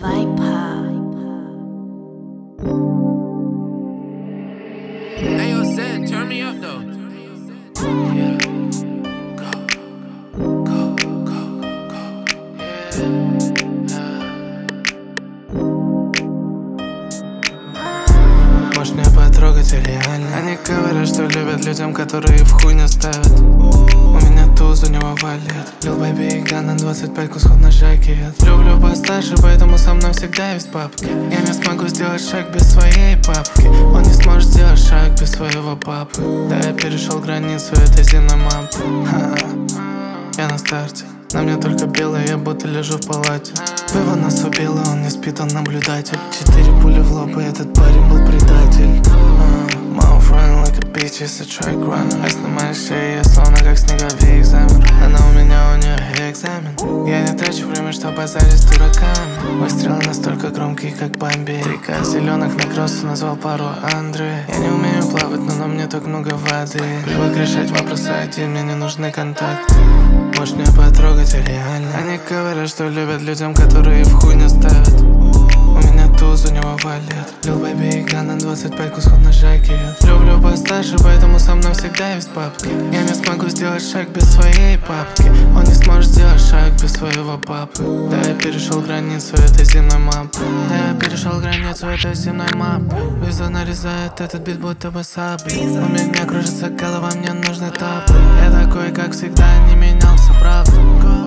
Viper. Hey, yo, Zed, turn me up though. Yeah. Можешь меня потрогать реально. Они говорят, что любят людям, которые в хуй не ставят. У меня туз, у него валет. Lil Baby и Gun на 25 кусков на жакет. Люблю постарше, поэтому со мной всегда есть папки. Я не смогу сделать шаг без своей папки. Он не сможет сделать шаг без своего папы. Да, я перешел границу этой земной мапы. Я на старте, на мне только белое, я будто лежу в палате. Пиво нас убило, он не спит, он наблюдатель. 4 пули в лоб, и этот парень был предатель. My friend like a bitch, is a track runner. Раз на моей шее, я словно как снеговик замер. Она у меня, у нее экзамен. Я не трачу время, чтобы базарить с дураками. Выстрелы настолько громкие, как Бомбей. Река зеленых на кроссу назвал пару Андре. Я не умею плавать, но на мне так много воды. Привык решать вопросы один, мне не нужны контакты. Можешь меня потрогать реально. Они говорят, что любят людям, которые в хуй не ставят. У меня туз, у него валет. Lil Baby и Gun на 25 кусков на жакет. Люблю постарше, поэтому со мной всегда есть папки. Я не смогу сделать шаг без своей папки. Он не сможет сделать шаг без своего папы. Да, я перешел границу этой земной мапы. Да, я перешел границу этой земной мапы. Виза нарезает этот бит, будто бы сабли. У меня кружится голова, мне нужны тапы. Я такой, как всегда, не менялся, правда.